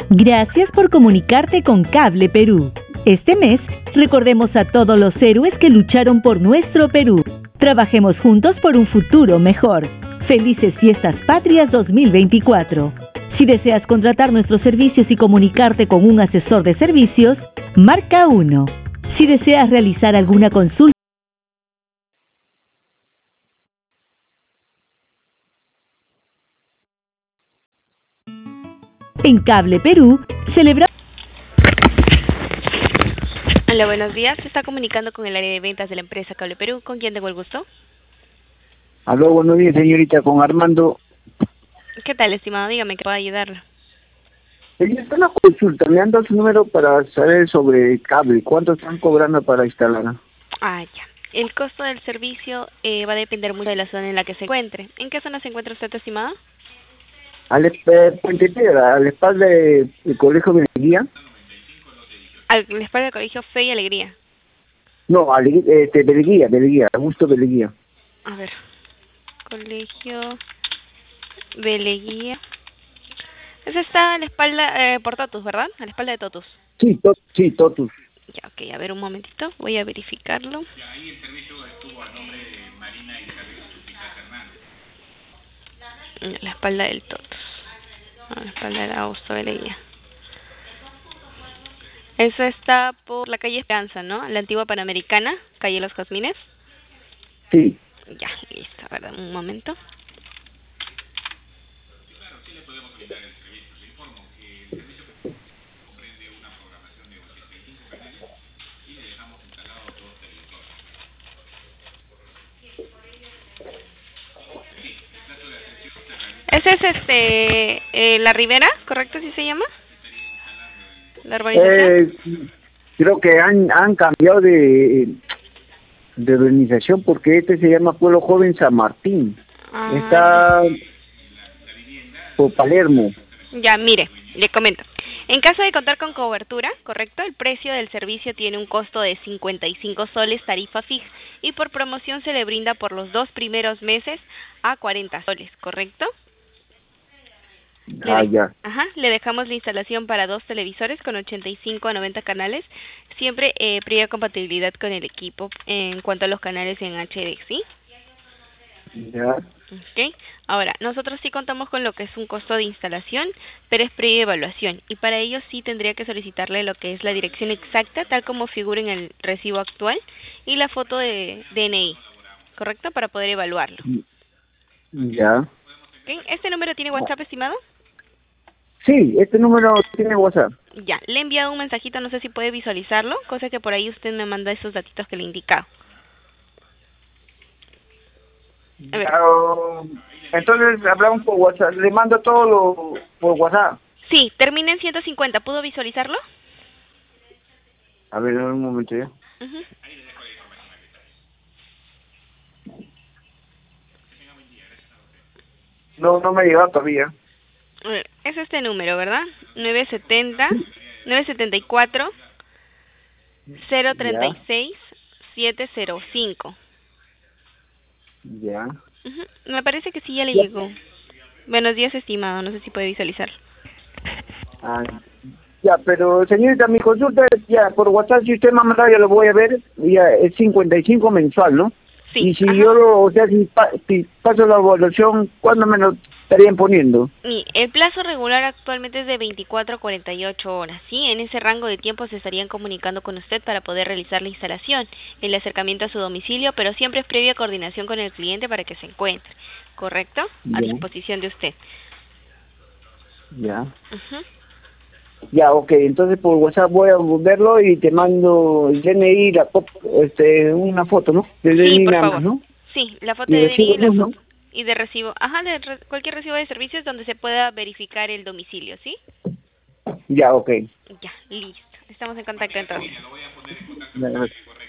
Gracias por comunicarte con Cable Perú. Este mes, recordemos a todos los héroes que lucharon por nuestro Perú. Trabajemos juntos por un futuro mejor. Felices Fiestas Patrias 2024. Si deseas contratar nuestros servicios y comunicarte con un asesor de servicios, marca 1. Si deseas realizar alguna consulta, en Cable Perú, celebramos... Hola, buenos días. Se está comunicando con el área de ventas de la empresa Cable Perú. ¿Con quién tengo el gusto? Aló, buenos días, señorita, con Armando. ¿Qué tal, estimado? Dígame que puedo ayudarle. Señorita, una consulta. Me han dado su número para saber sobre cable. ¿Cuánto están cobrando para instalar? Ah, ya. El costo del servicio va a depender mucho de la zona en la que se encuentre. ¿En qué zona se encuentra usted, estimado? Puente Piedra, a la espalda del Colegio Beneguía. Al espalda del colegio Fe y Alegría. No, Beneguía, Augusto Beneguía. A ver. Colegio Beleguía. Ese está a la espalda, por Totus, ¿verdad? A la espalda de Totus. Sí, Totus. Ya, ok, a ver un momentito, voy a verificarlo. Ya, ahí el servicio estuvo a nombre de Marina Isabel Hernández. A la espalda del Totus. A la espalda de la Augusto Beleguía. Eso está por la calle Esperanza, ¿no? La antigua Panamericana, calle Los Jazmines. Sí. Ya, listo, a ver, un momento. Claro, sí le podemos brindar el servicio. Le informo que el servicio comprende una programación de 85 canales y le dejamos instalados 2 televisores. Sí, el plazo de atención se realiza. Ese es La Ribera, ¿correcto? ¿Así se llama? La urbanización. Creo que han cambiado de urbanización porque este se llama Pueblo Joven San Martín. Está por Palermo. Ya, mire, le comento. En caso de contar con cobertura, correcto, el precio del servicio tiene un costo de 55 soles tarifa fija y por promoción se le brinda por los 2 primeros meses a 40 soles, ¿correcto? Ya. Ajá, le dejamos la instalación para 2 televisores con 85 a 90 canales, siempre previa compatibilidad con el equipo en cuanto a los canales en HD, ¿sí? Ya. Okay. Ahora, nosotros sí contamos con lo que es un costo de instalación, pero es previa evaluación, y para ello sí tendría que solicitarle lo que es la dirección exacta, tal como figura en el recibo actual, y la foto de DNI, ¿correcto? Para poder evaluarlo. Ya. Okay. ¿Este número tiene WhatsApp, estimado? Sí, este número tiene WhatsApp. Ya, le he enviado un mensajito, no sé si puede visualizarlo, cosa que por ahí usted me manda esos datitos que le he indicado. Entonces hablamos por WhatsApp, le mando todo por WhatsApp. Sí, termina en 150, ¿pudo visualizarlo? A ver, un momento ya. Uh-huh. No me ha llegado todavía. Es este número, ¿verdad? 974 036 705. Ya. Me parece que sí ya le llegó. Buenos días, estimado. No sé si puede visualizar. Ya, pero señorita, mi consulta es ya por WhatsApp, si usted me ha mandado, ya lo voy a ver, ya es 55 mensual, ¿no? Sí. Y si yo si paso la evaluación, ¿cuándo me lo estarían poniendo? Y el plazo regular actualmente es de 24 a 48 horas, ¿sí? En ese rango de tiempo se estarían comunicando con usted para poder realizar la instalación, el acercamiento a su domicilio, pero siempre es previa coordinación con el cliente para que se encuentre, ¿correcto? A disposición de usted. Ya. Ya, ok, entonces por WhatsApp voy a verlo y te mando el DNI, una foto, ¿no? Del DNI por nada favor. más, ¿no? Sí, la foto Y de DNI y la ¿no? foto. Y de recibo, cualquier recibo de servicios donde se pueda verificar el domicilio, ¿sí? Ya, ok. Ya, listo. Estamos en contacto entonces. Lo voy a poner en contacto Ya, con el correcto.